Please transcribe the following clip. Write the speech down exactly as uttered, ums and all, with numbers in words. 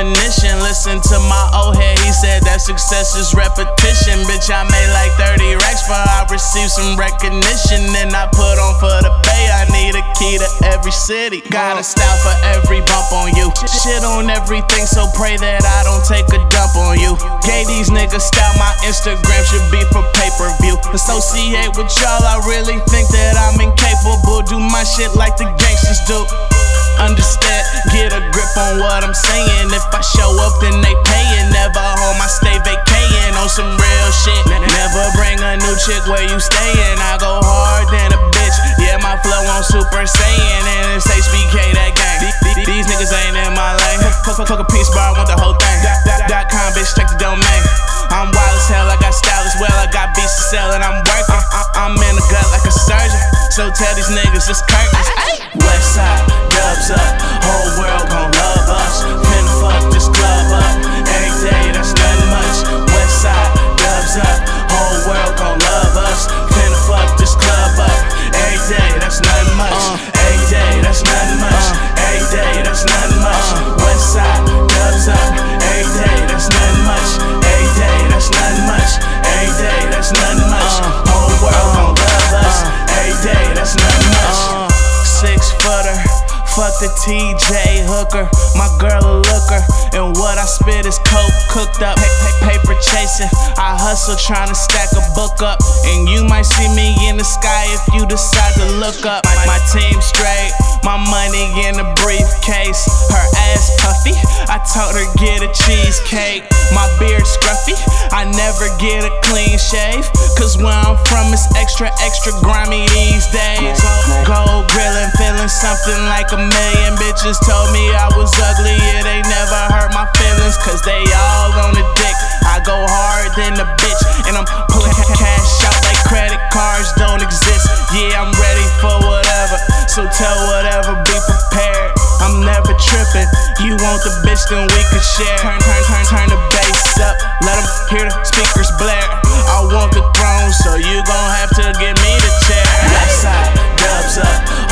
definition. Listen to my old head, he said that success is repetition. Bitch, I made like thirty racks for I received some recognition. And I put on for the bay, I need a key to every city. Got a style for every bump on you. Shit on everything, so pray that I don't take a dump on you. Gave these niggas style, my Instagram should be for pay-per-view. Associate with y'all, I really think that I'm incapable. Do my shit like the gangsters do. Understand, get a grip on what I'm saying. If I show up, then they payin'. Never home, I stay vacayin' on some real shit. Never bring a new chick where you stayin'. I go hard than a bitch. Yeah, my flow on Super Saiyan, and it's H B K that gang. These niggas ain't in my lane. Fuck, fuck, fuck a piece bar, I want the whole thing. Dot com, bitch, check the domain. I'm wild as hell, I got style as well. I got beats to sell and I'm working. I'm in the gut like a surgeon, so tell these niggas it's curtains. Westside, dubs up, whole world gon' love us. Finna fuck this club up, every day that's nothing much. Westside, dubs up, whole world gon' love us. Finna fuck this club up, every day that's nothing much. Every day that's nothing much. Every day that's nothing much. Westside, dubs up, every day that's nothing much. Every day that's nothing much. Every day that's nothing much. Whole world gon' love us, every day that's nothing much. Six footer, fuck the T J hooker. My girl a looker, and what I spit is coke cooked up. Paper chasing, I hustle trying to stack a book up. And you might see me in the sky if you decide to look up. My, my team straight, my money in a briefcase. Her ass puffy, I told her get a cheesecake. My beard scruffy, I never get a clean shave. Cause where I'm from it's extra, extra grimy these days. Gold grillin', feeling something like a million bitches told me I was ugly. Yeah, they never hurt my feelings, cause they all on the dick. I go hard than a bitch, and I'm pulling cash out like credit cards don't exist. Yeah, I'm ready for whatever, so tell whatever, be prepared. I'm never tripping. You want the bitch, then we could share. Turn, turn, turn, turn the bass up, let them hear the speakers blare. I want the throne, so you gon' have to give me the chair. Westside, dubs up,